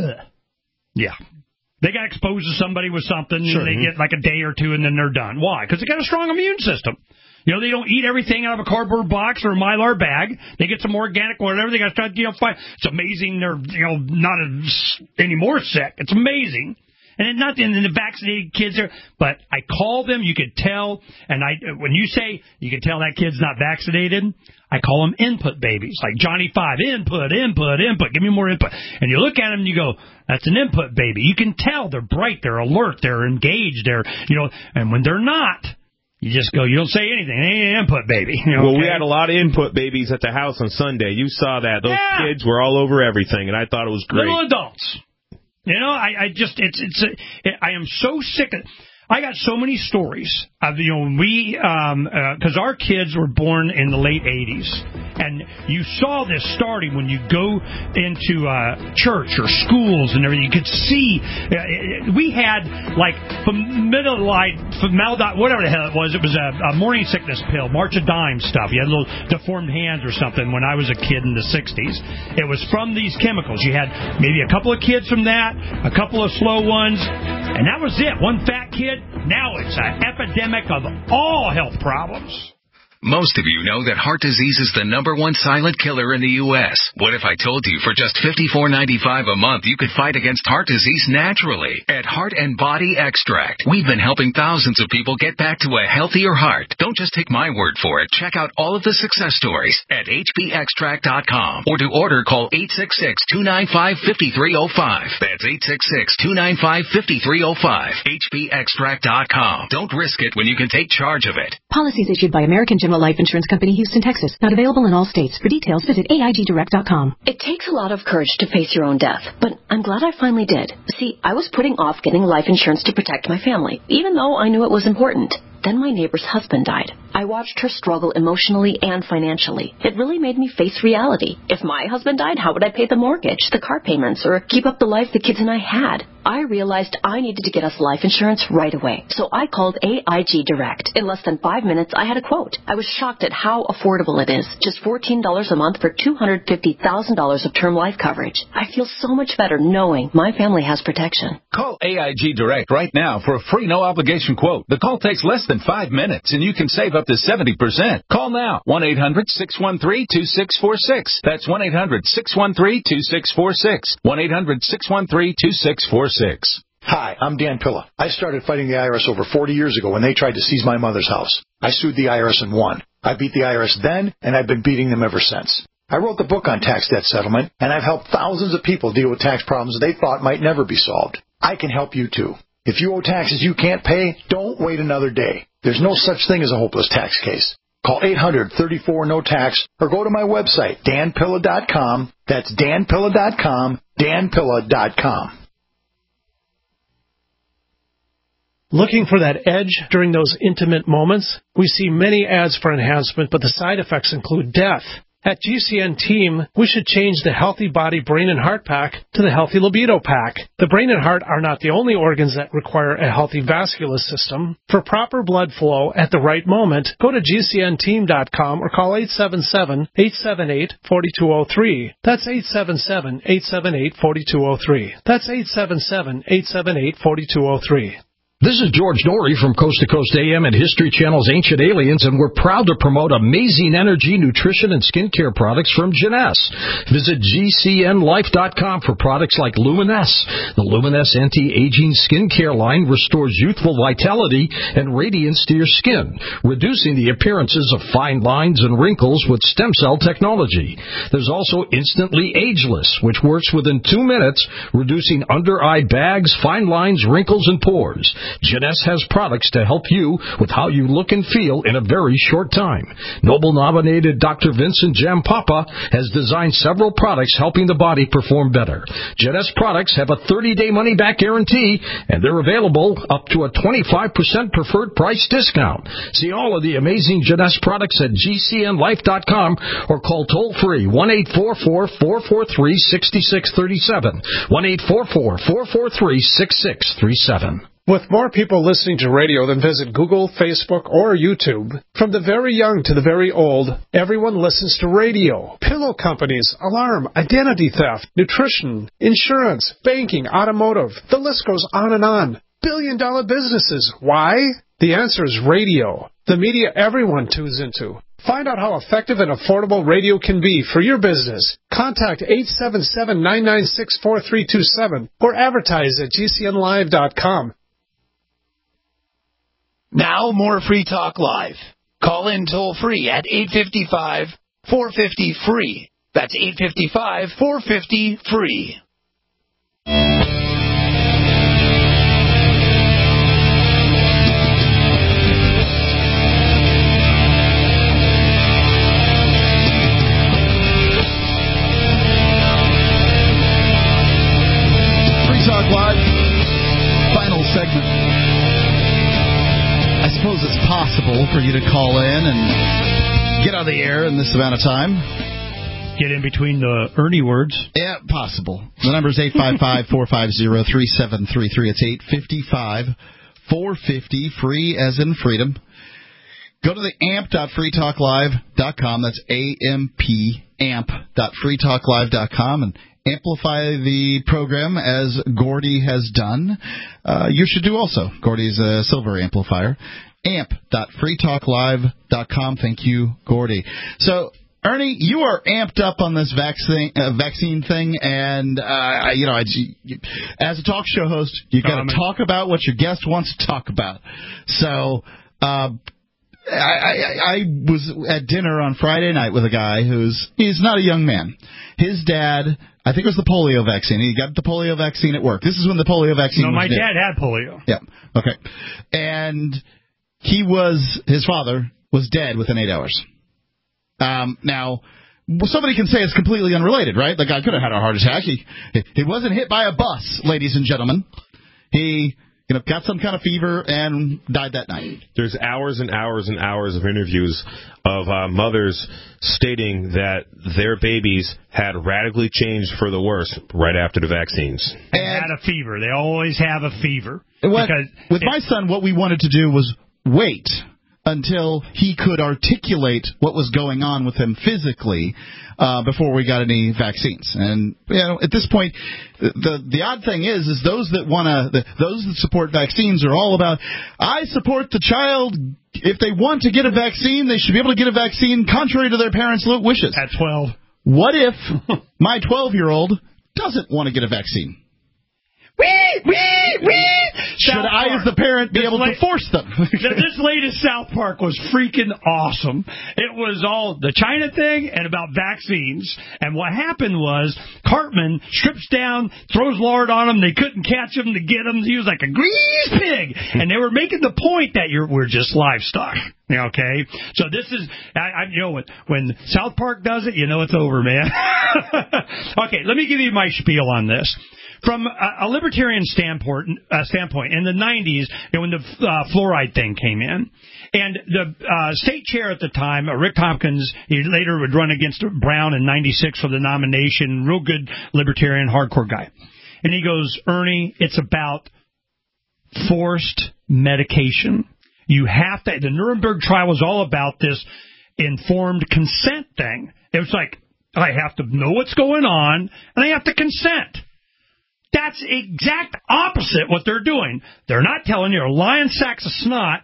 Yeah. They got exposed to somebody with something, Sure. and they get like a day or two, and then they're done. Why? Because they got a strong immune system. You know, they don't eat everything out of a cardboard box or a Mylar bag. They get some organic or whatever. They got to start, you know, fight. It's amazing they're, you know, not as, anymore sick. It's amazing. And it's not in the vaccinated kids are, but I call them, you could tell, and I when you say you can tell that kid's not vaccinated, I call them input babies, like Johnny Five, input, input, input, give me more input. And you look at them and you go, that's an input baby. You can tell they're bright, they're alert, they're engaged, they're, you know, and when they're not, you just go, you don't say anything. It ain't an input baby. You know, well, okay? we had a lot of input babies at the house on Sunday. You saw that. Those yeah. kids were all over everything, and I thought it was great. Little adults. You know, I, I just, it's, it's, a, it, I am so sick of, I got so many stories of, you know, we, um, uh 'cause our kids were born in the late eighties, and you saw this starting when you go into, uh, church or schools and everything. You could see, uh, we had, like, formaldehyde, formaldehyde, whatever the hell it was, it was a, a morning sickness pill, March of Dimes stuff. You had little deformed hands or something when I was a kid in the sixties. It was from these chemicals. You had maybe a couple of kids from that, a couple of slow ones, and that was it. One fat kid. Now it's an epidemic of all health problems. Most of you know that heart disease is the number one silent killer in the U S What if I told you for just fifty-four ninety-five a month you could fight against heart disease naturally? At Heart and Body Extract, we've been helping thousands of people get back to a healthier heart. Don't just take my word for it. Check out all of the success stories at H B extract dot com, or to order, call eight six six, two nine five, five three zero five. That's eight six six, two nine five, five three zero five. H B extract dot com. Don't risk it when you can take charge of it. Policies issued by American General Life Insurance Company, Houston, Texas. Not available in all states. For details, visit A I G direct dot com. It takes a lot of courage to face your own death, but I'm glad I finally did. See, I was putting off getting life insurance to protect my family, even though I knew it was important. Then my neighbor's husband died. I watched her struggle emotionally and financially. It really made me face reality. If my husband died, how would I pay the mortgage, the car payments, or keep up the life the kids and I had? I realized I needed to get us life insurance right away. So I called A I G Direct. In less than five minutes, I had a quote. I was shocked at how affordable it is. Just fourteen dollars a month for two hundred fifty thousand dollars of term life coverage. I feel so much better knowing my family has protection. Call A I G Direct right now for a free no-obligation quote. The call takes less than five minutes, and you can save up to seventy percent. Call now. one eight hundred, six one three, two six four six. That's one eight hundred, six one three, two six four six. one eight hundred, six one three, two six four six. Hi, I'm Dan Pilla. I started fighting the I R S over forty years ago when they tried to seize my mother's house. I sued the I R S and won. I beat the I R S then, and I've been beating them ever since. I wrote the book on tax debt settlement, and I've helped thousands of people deal with tax problems they thought might never be solved. I can help you too. If you owe taxes you can't pay, don't wait another day. There's no such thing as a hopeless tax case. Call eight hundred, thirty-four, no tax or go to my website, dan pilla dot com. That's dan pilla dot com, dan pilla dot com. Looking for that edge during those intimate moments? We see many ads for enhancement, but the side effects include death. At G C N Team, we should change the Healthy Body, Brain, and Heart Pack to the Healthy Libido Pack. The brain and heart are not the only organs that require a healthy vascular system. For proper blood flow at the right moment, go to G C N team dot com or call eight seven seven, eight seven eight, four two zero three. That's eight seven seven, eight seven eight, four two zero three. That's eight seven seven, eight seven eight, four two zero three. This is George Norrie from Coast to Coast A M and History Channel's Ancient Aliens, and we're proud to promote amazing energy, nutrition, and skincare products from Jeunesse. Visit G C N life dot com for products like Luminesse. The Luminesse anti-aging skincare line restores youthful vitality and radiance to your skin, reducing the appearances of fine lines and wrinkles with stem cell technology. There's also Instantly Ageless, which works within two minutes, reducing under-eye bags, fine lines, wrinkles, and pores. Jeunesse has products to help you with how you look and feel in a very short time. Nobel-nominated Doctor Vincent Jampapa has designed several products helping the body perform better. Jeunesse products have a thirty-day money-back guarantee, and they're available up to a twenty-five percent preferred price discount. See all of the amazing Jeunesse products at G C N life dot com or call toll-free one eight four four, four four three, six six three seven, one eight four four, four four three, six six three seven. With more people listening to radio than visit Google, Facebook, or YouTube, from the very young to the very old, everyone listens to radio. Pillow companies, alarm, identity theft, nutrition, insurance, banking, automotive. The list goes on and on. Billion-dollar businesses. Why? The answer is radio. The media everyone tunes into. Find out how effective and affordable radio can be for your business. Contact eight seven seven, nine nine six, four three two seven or advertise at G C N live dot com. Now more Free Talk Live. Call in toll free at eight five five, four five zero, free. That's eight five five, four five zero, free. Free Talk Live, final segment. I suppose it's possible for you to call in and get on the air in this amount of time. Get in between the Ernie words. Yeah, possible. The number is eight five five, four five zero, three seven three three. It's eight five five, four five zero, free as in freedom. Go to the A M P dot free talk live dot com. That's A M P, A M P dot free talk live dot com, and amplify the program as Gordy has done. Uh, you should do also. Gordy's a silver amplifier. A M P dot free talk live dot com. Thank you, Gordy. So, Ernie, you are amped up on this vaccine uh, vaccine thing, and uh, you know, I, you, as a talk show host, you got to talk about what your guest wants to talk about. So, uh, I, I, I was at dinner on Friday night with a guy who's he's not a young man. His dad, I think it was the polio vaccine. He got the polio vaccine at work. This is when the polio vaccine No, was my new. dad had polio. Yeah. Okay. And he was his father was dead within eight hours. Um, now, somebody can say it's completely unrelated, right? The guy could have had a heart attack. He he wasn't hit by a bus, ladies and gentlemen. He you know got some kind of fever and died that night. There's hours and hours and hours of interviews of uh, mothers stating that their babies had radically changed for the worse right after the vaccines. They had a fever. They always have a fever. What, because with my son, what we wanted to do was wait until he could articulate what was going on with him physically uh, before we got any vaccines. And you know, at this point, the the odd thing is, is those that want to, those that support vaccines are all about, I support the child. If they want to get a vaccine, they should be able to get a vaccine contrary to their parents' wishes. At twelve. What if my twelve-year-old doesn't want to get a vaccine? Wee, wee, wee. Should South I, Park. as the parent, be This able la- to force them? This latest South Park was freaking awesome. It was all the China thing and about vaccines. And what happened was Cartman strips down, throws lard on him. They couldn't catch him to get him. He was like a grease pig. And they were making the point that you're we're just livestock. Okay, so this is, I, I, you know, when, when South Park does it, you know it's over, man. Okay, let me give you my spiel on this. from a, a libertarian standpoint, uh, standpoint, in the nineties, you know, when the uh, fluoride thing came in, and the uh, state chair at the time, uh, Rick Tompkins, he later would run against Brown in ninety-six for the nomination, real good libertarian, hardcore guy. And he goes, Ernie, it's about forced medication. You have to, the Nuremberg trial was all about this informed consent thing. It was like, I have to know what's going on, and I have to consent. That's exact opposite what they're doing. They're not telling you, you're lying sacks of snot,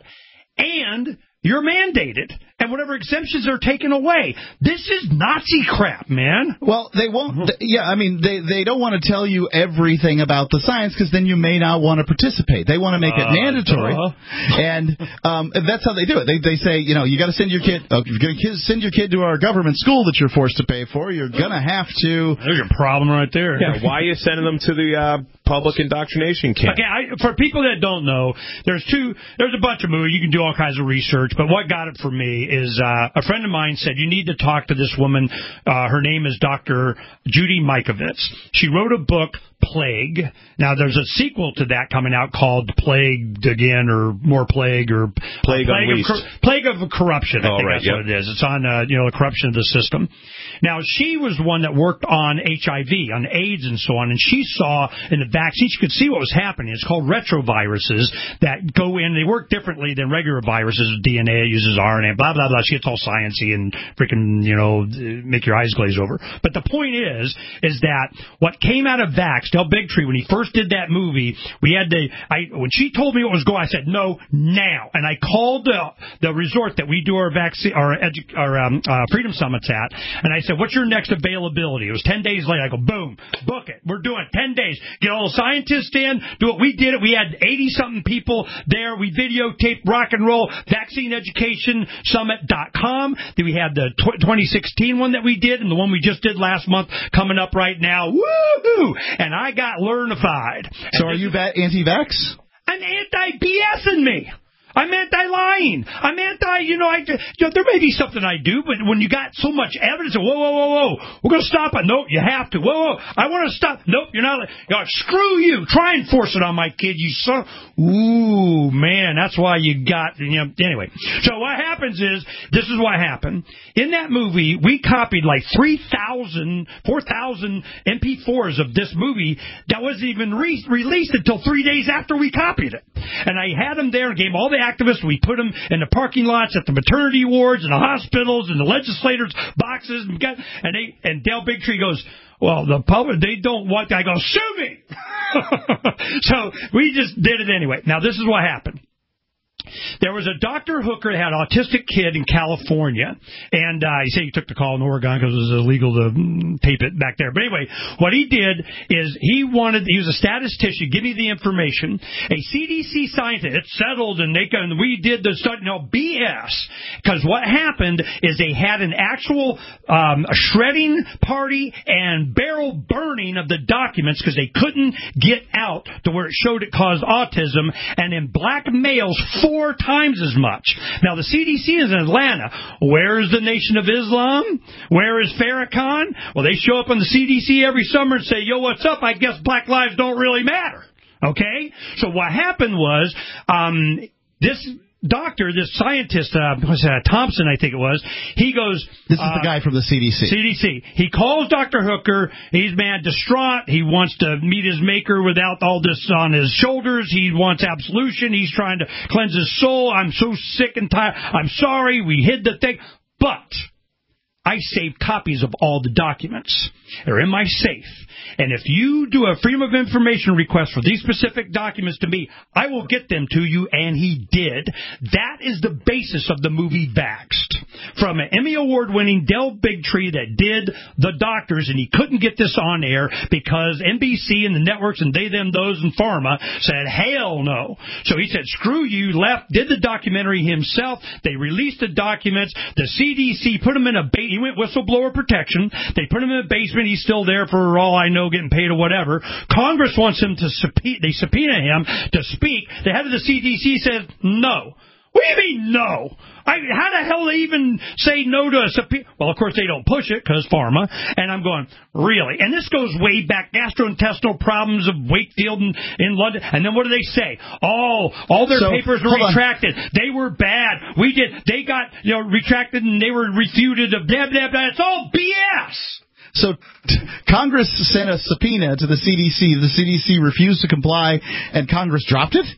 and you're mandated. And whatever exemptions are taken away. This is Nazi crap, man. Well, they won't. Th- yeah, I mean, they, they don't want to tell you everything about the science because then you may not want to participate. They want to make uh, it mandatory. Duh. And um, that's how they do it. They they say, you know, you got to send your kid, uh, if you're going to send your kid to our government school that you're forced to pay for, you're going to have to. There's your problem right there. Yeah, why are you sending them to the uh, public indoctrination camp? Okay, I, for people that don't know, there's two, there's a bunch of movies. You can do all kinds of research, but what got it for me is uh, a friend of mine said, you need to talk to this woman. Uh, her name is Doctor Judy Mikovits. She wrote a book, Plague. Now, there's a sequel to that coming out called Plagued Again, or More Plague, or Plague, uh, Plague, Unleashed. of, Plague of Corruption. I oh, think right, that's yep. what it is. It's on, uh, you know, the corruption of the system. Now, she was the one that worked on H I V, on AIDS and so on, and she saw in the vaccine, she could see what was happening. It's called retroviruses that go in. They work differently than regular viruses. D N A uses R N A, blah, blah, blah. She gets all sciencey and freaking, you know, make your eyes glaze over. But the point is, is that what came out of Vax, Del Bigtree, when he first did that movie, we had to, I, when she told me what was going on, I said, no, now. And I called the, the resort that we do our vaccine, our, edu, our um, uh, Freedom Summits at, and I said, what's your next availability? It was ten days later. I go, boom, book it. We're doing it. ten days. Get all the scientists in, do it. We did it. We had eighty-something people there. We videotaped rock and roll, vaccine education summit dot com. Then we had the twenty sixteen one that we did, and the one we just did last month coming up right now. Woo-hoo! And I got learnified. So are you va- anti-vax? I'm anti-BSing me. I'm anti-lying. I'm anti, you know, I, you know, there may be something I do, but when you got so much evidence, whoa, whoa, whoa, whoa, we're going to stop it. Nope, you have to. Whoa, whoa, I want to stop. Nope, you're not. You know, screw you. Try and force it on my kid, you son. Ooh, man, that's why you got, you know, anyway. So what happens is, this is what happened. In that movie, we copied like three thousand, four thousand M P fours of this movie that wasn't even re- released until three days after we copied it. And I had them there and gave them all the activists. We put them in the parking lots at the maternity wards and the hospitals and the legislators' boxes. And, got, and, they, and Del Bigtree goes, well, the public, they don't want that. I go, sue me! So we just did it anyway. Now, this is what happened. There was a Doctor Hooker that had an autistic kid in California, and uh, he said he took the call in Oregon because it was illegal to mm, tape it back there. But anyway, what he did is he wanted, he was a statistician, give me the information, a C D C scientist, it's settled, and they can, we did the study, no, B S, because what happened is they had an actual um, a shredding party and barrel burning of the documents because they couldn't get out to where it showed it caused autism, and in black males, four times as much. Now, the C D C is in Atlanta. Where is the Nation of Islam? Where is Farrakhan? Well, they show up on the C D C every summer and say, yo, what's up? I guess black lives don't really matter. Okay? So what happened was, um, this doctor, this scientist, uh, what's that, Thompson, I think it was, he goes... This is uh, the guy from the C D C. C D C. He calls Doctor Hooker. He's, man, distraught. He wants to meet his maker without all this on his shoulders. He wants absolution. He's trying to cleanse his soul. I'm so sick and tired. I'm sorry. We hid the thing. But I saved copies of all the documents. They're in my safe. And if you do a Freedom of Information request for these specific documents to me, I will get them to you, and he did. That is the basis of the movie Vaxxed. From an Emmy Award-winning Del Bigtree that did The Doctors, and he couldn't get this on air because N B C and the networks and they, them, those, and Pharma said, hell no. So he said, screw you, left, did the documentary himself. They released the documents. The C D C put him in a ba- he went whistleblower protection. They put him in a basement. He's still there for all I know, getting paid or whatever. Congress wants him to subpoena, they subpoena him to speak. The head of the C D C says, no. What do you mean no? I, how the hell they even say no to a subpoena? Well, of course, they don't push it because pharma. And I'm going, really? And this goes way back, gastrointestinal problems of Wakefield and in London. And then what do they say? Oh, all their So, papers were hold on. retracted. They were bad. We did. They got, you know, retracted and they were refuted. Of blah, blah, blah. It's all B S. So t- Congress sent a subpoena to the C D C. The C D C refused to comply, and Congress dropped it?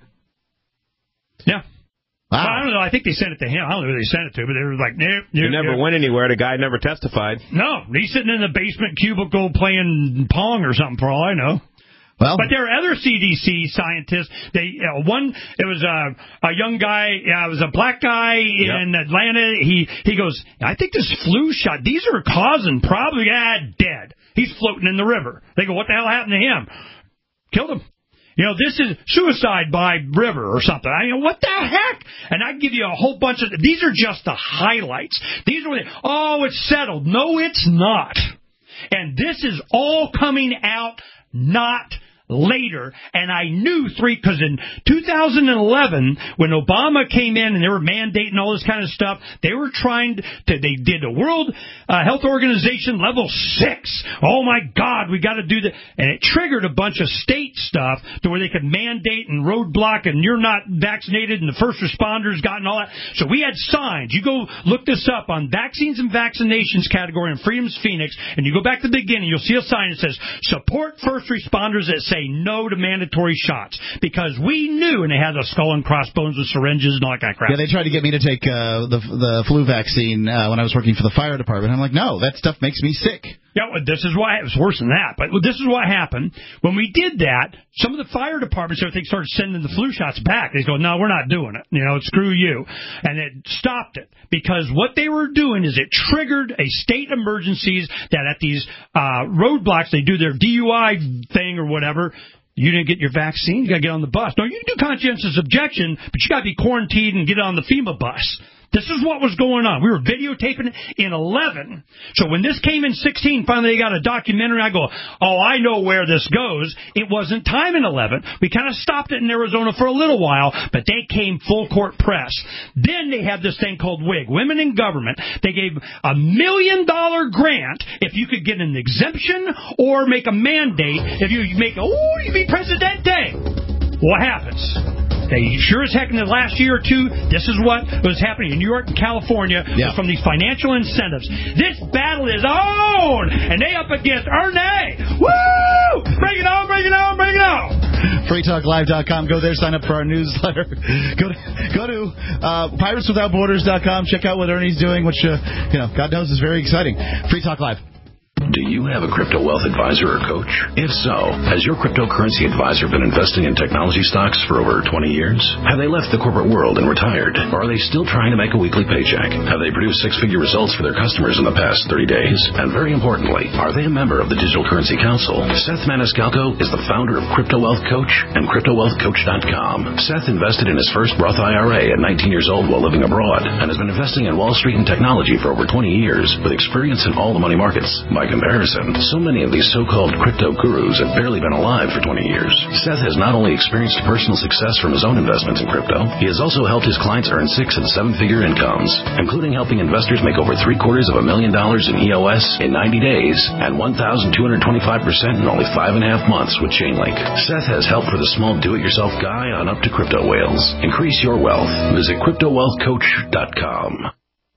Yeah. Wow. Well, I don't know. I think they sent it to him. I don't know who they sent it to, but they were like, nope. It nope, never nope. went anywhere. The guy never testified. No, he's sitting in the basement cubicle playing Pong or something, for all I know. Well, but there are other C D C scientists. They uh, one it was a a young guy. Uh, it was a black guy in Yep. Atlanta. He he goes, I think this flu shot. These are causing probably ah, dead. He's floating in the river. They go, what the hell happened to him? Killed him. You know, this is suicide by river or something. I mean, what the heck? And I give you a whole bunch of... These are just the highlights. These are... The, oh, it's settled. No, it's not. And this is all coming out not later. And I knew three... Because in two thousand eleven, when Obama came in and they were mandating all this kind of stuff, they were trying to... They did a World uh, Health Organization level six. Oh, my God, we got to do that. And it triggered a bunch of state stuff to where they could mandate and roadblock and you're not vaccinated and the first responders got and all that. So we had signs. You go look this up on vaccines and vaccinations category in Freedom's Phoenix, and you go back to the beginning, you'll see a sign that says, support first responders that say no to mandatory shots. Because we knew, and they had a skull and crossbones with syringes and all that kind of crap. Yeah, they tried to get me to take uh, the the flu vaccine uh, when I was working for the fire department. I'm like, no, that stuff makes me sick. Yeah, well, this is why it was worse than that. But this is what happened. When we did that, some of the fire departments, everything started sending the flu shots back. They go, no, we're not doing it. You know, screw you. And it stopped it. Because what they were doing is it triggered a state emergencies that at these uh, roadblocks, they do their D U I thing or whatever. You didn't get your vaccine, you got to get on the bus. No, you can do conscientious objection, but you got to be quarantined and get on the FEMA bus. This is what was going on. We were videotaping it in eleven. So when this came in sixteen, finally they got a documentary. I go, oh, I know where this goes. It wasn't time in eleven. We kind of stopped it in Arizona for a little while, but they came full court press. Then they had this thing called WIG, Women in Government. They gave a million dollar grant if you could get an exemption or make a mandate. If you make, oh, you be Presidente. What happens? They sure as heck in the last year or two, this is what was happening in New York and California yeah. from these financial incentives. This battle is on, and they up against Ernie. Woo! Bring it on, bring it on, bring it on. free talk live dot com. Go there, sign up for our newsletter. Go to, go to uh, pirates without borders dot com. Check out what Ernie's doing, which, uh, you know, God knows is very exciting. Free Talk Live. Do you have a crypto wealth advisor or coach? If so, has your cryptocurrency advisor been investing in technology stocks for over twenty years? Have they left the corporate world and retired? Or are they still trying to make a weekly paycheck? Have they produced six-figure results for their customers in the past thirty days? And very importantly, are they a member of the Digital Currency Council? Seth Maniscalco is the founder of Crypto Wealth Coach and crypto wealth coach dot com. Seth invested in his first Roth I R A at nineteen years old while living abroad and has been investing in Wall Street and technology for over twenty years with experience in all the money markets. By comparison, so many of these so-called crypto gurus have barely been alive for twenty years. Seth has not only experienced personal success from his own investments in crypto, he has also helped his clients earn six and seven-figure incomes, including helping investors make over three-quarters of a million dollars in E O S in ninety days and one thousand two hundred twenty-five percent in only five and a half months with Chainlink. Seth has help for the small do-it-yourself guy on up to crypto whales. Increase your wealth. Visit crypto wealth coach dot com.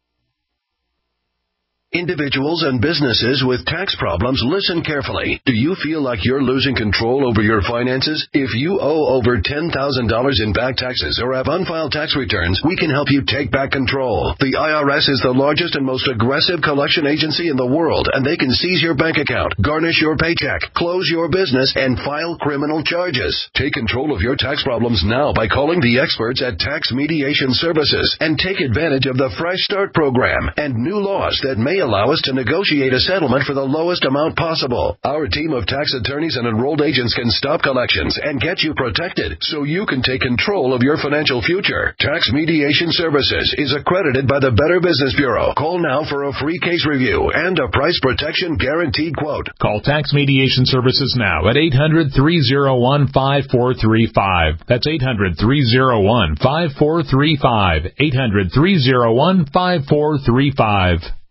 Individuals and businesses with tax problems, listen carefully. Do you feel like you're losing control over your finances? If you owe over ten thousand dollars in back taxes or have unfiled tax returns, we can help you take back control. The I R S is the largest and most aggressive collection agency in the world, and they can seize your bank account, garnish your paycheck, close your business, and file criminal charges. Take control of your tax problems now by calling the experts at Tax Mediation Services and take advantage of the Fresh Start program and new laws that may may allow us to negotiate a settlement for the lowest amount possible. Our team of tax attorneys and enrolled agents can stop collections and get you protected so you can take control of your financial future. Tax Mediation Services is accredited by the Better Business Bureau. Call now for a free case review and a price protection guaranteed quote. Call Tax Mediation Services now at eight hundred, three oh one, five four three five. That's eight hundred, three oh one, five four three five. eight hundred, three oh one, five four three five.